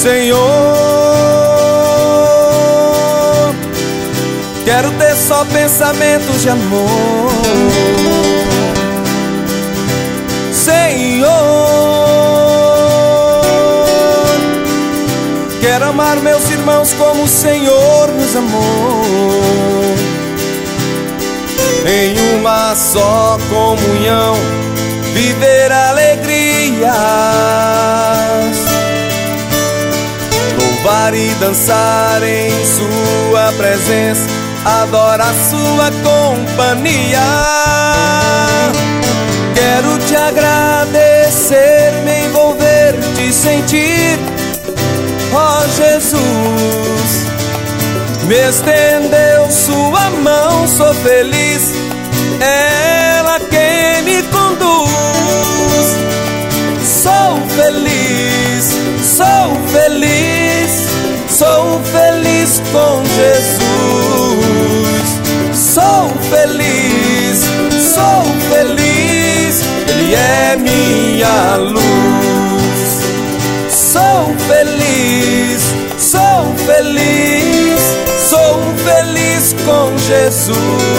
Senhor, quero ter só pensamentos de amor. Senhor, quero amar meus irmãos como o Senhor nos amou. Em uma só comunhão, viver alegrias, louvar e dançar em sua presença, adorar sua companhia. Quero te agradecer, me envolver, te sentir, ó Jesus. Me estendeu sua mão, sou feliz, ela quem me conduz. Sou feliz, sou feliz, sou feliz com Jesus. Sou feliz, Ele é minha luz. Sou feliz, sou feliz com Jesus.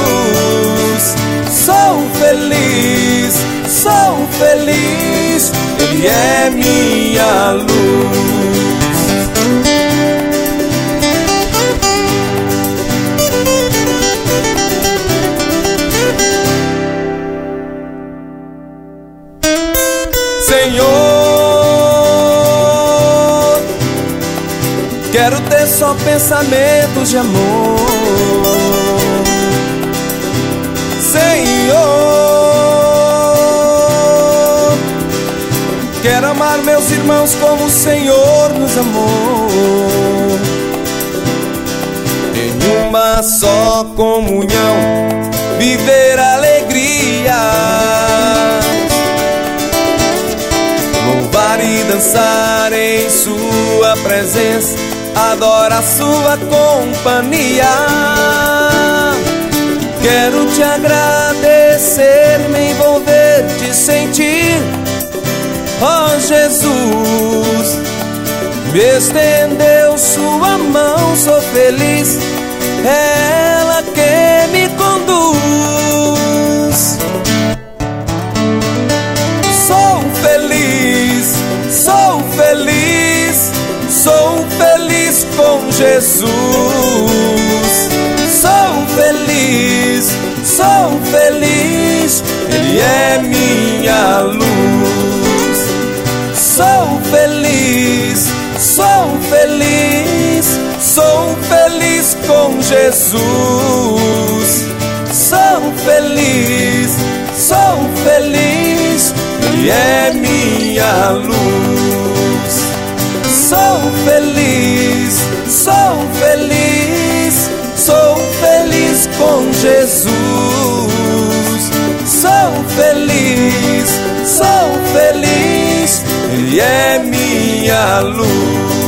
Sou feliz, Ele é minha luz. Senhor, quero ter só pensamentos de amor. Senhor, quero amar meus irmãos como o Senhor nos amou. Em uma só comunhão, viver alegria, louvar e dançar em sua presença, adorar sua companhia. Quero te agradecer, me envolver, te sentir, ó Jesus. Me estendeu sua mão, sou feliz, ela que me conduz. Sou feliz, sou feliz com Jesus. Sou feliz, Ele é minha luz. Sou feliz, com Jesus. Sou feliz, Ele é minha luz. Sou feliz, com Jesus. Sou feliz, Ele é minha luz.